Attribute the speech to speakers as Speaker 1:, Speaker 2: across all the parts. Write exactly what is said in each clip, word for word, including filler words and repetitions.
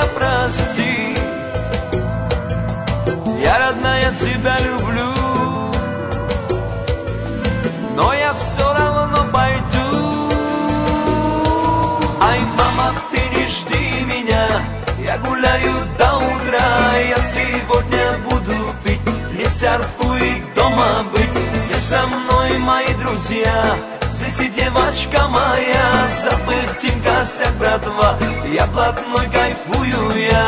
Speaker 1: прости. Я, родная, тебя люблю, но я все равно пойду. Ай, мама, ты не жди меня, я гуляю до утра. Я сегодня буду пить, не серфу и дома быть. Все со мной мои друзья, здесь и девочка моя. Забыть им косяк, братва, я блатной, кайфую я.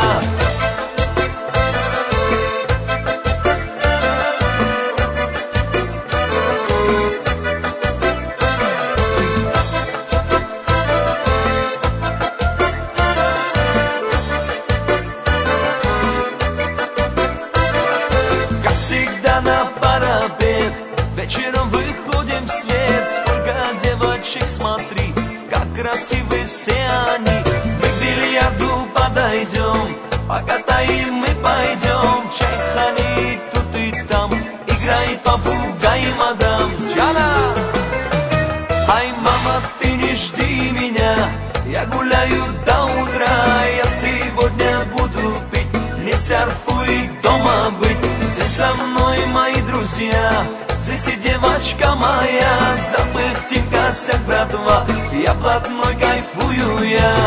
Speaker 1: Всегда на парапет, вечером выходим в свет. Сколько девочек, смотри, как красивы все они. Мы к бильярду подойдем, покатаем мы пойдем. Чай, хани, тут и там, играй попугай, мадам Джана. Ай, мама, ты не жди меня, я гуляю до утра. Я сегодня буду пить, не серфу и дома быть. Все со мной мои друзья, здесь и девочка моя. Забыть им косяк, братва, я блатной, кайфую я.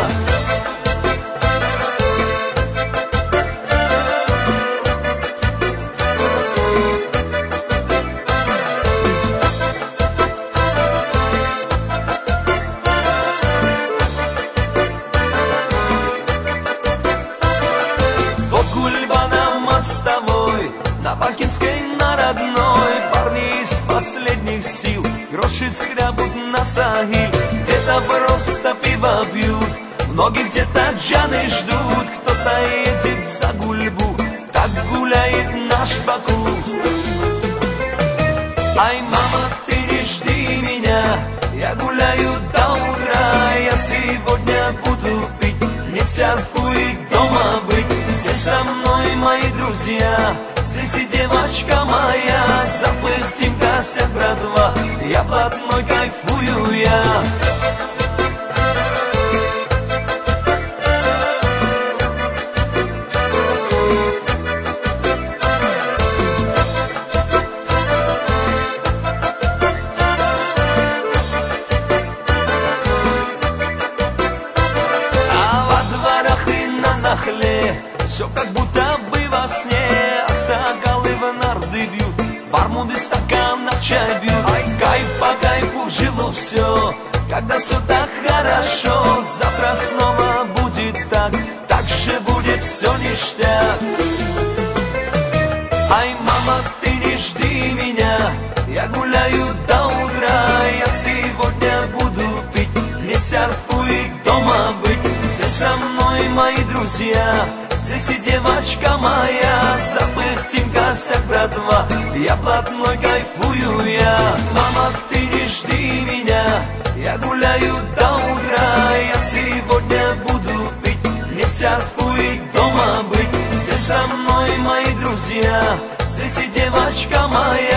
Speaker 1: До Гульбана мостовой, на Бакинской, на родной. Парни из последних сил гроши скрябут на Сахиль. Где-то просто пиво пьют, многие где-то джаны ждут. Кто-то едет за Гульбу, так гуляет наш Баку. Ай, мама, ты не жди меня, я гуляю до утра. Я сегодня буду пить, не серфу и дома быть. Все со мной мои друзья, здесь и девочка моя. Забыть им косяк, братва, я блатной, кайфую я. А во дворах и на Сахле все как будто бы во сне. Аксакалы в нарды бьют, бармуды стакан на чай бьют. Ай, кайф по кайфу в жилу все, когда все так хорошо. Завтра снова будет так, так же будет все ништяк. Ай, мама, ты не жди меня, я гуляю до утра. Я сегодня буду пить, не серфу и дома быть. Все со мной мои друзья, здесь и девочка моя. Забыть им косяк, братва, я блатной, кайфую я. Мама, ты не жди меня, я гуляю до утра. Я сегодня буду пить, не серфу и дома быть. Все со мной мои друзья, здесь и девочка моя.